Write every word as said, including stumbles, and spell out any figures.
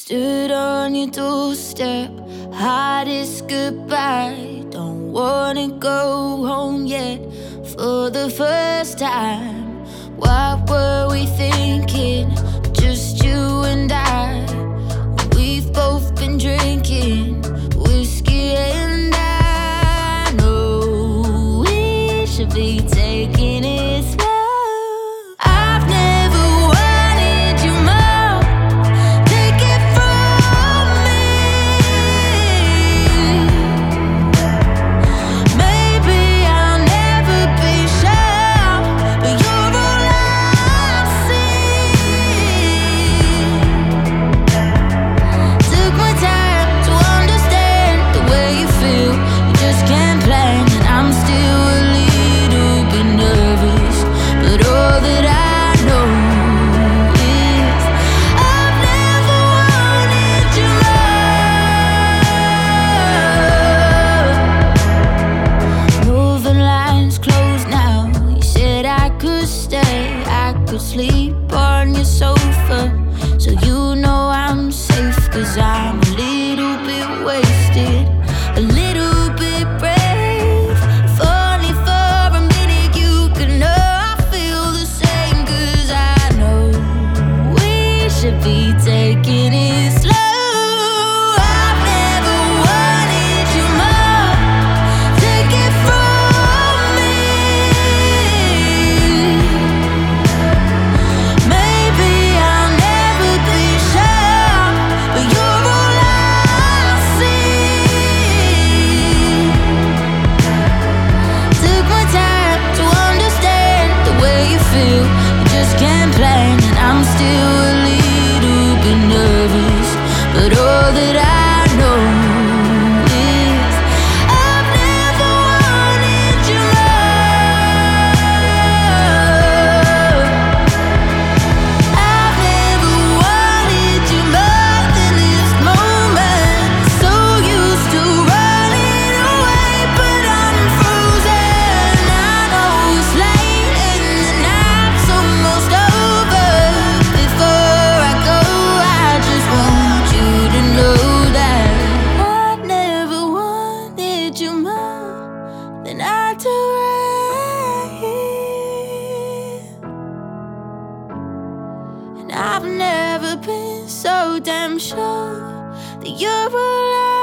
Stood on your doorstep, hardest goodbye. Don't wanna go home yet for the first time. What were we thinking? Just you and I. We've both been drinking whiskey, and I know we should be taking it slow. I've never wanted you more. Take it from me. Maybe I'll never be sure, but you're all I see. Took my time to understand the way you feel. You just can't plan, and I'm still a little bit nervous. But all that I know is I've never wanted you more. Moving lines closed now. You said I could stay, I could sleep on your sofa. So you know I'm safe, 'cause I'm a little bit wasted, a little bit brave. If only for a minute you could know I feel the same, 'cause I know we should be taking it slow. I've never wanted you more. Take it from me. Maybe I'll never be sure, but you're all I see. Took my time to understand the way you feel. You just can't plan, and I'm still a little bit nervous. But all that I know is I've never wanted you more. I've never wanted you more than this moment. So used to running away, but I'm frozen. I know it's late and the night's almost over. Before I go, I just want you to know that I never wanted you more than I do right here. And I've never been so damn sure that you're all I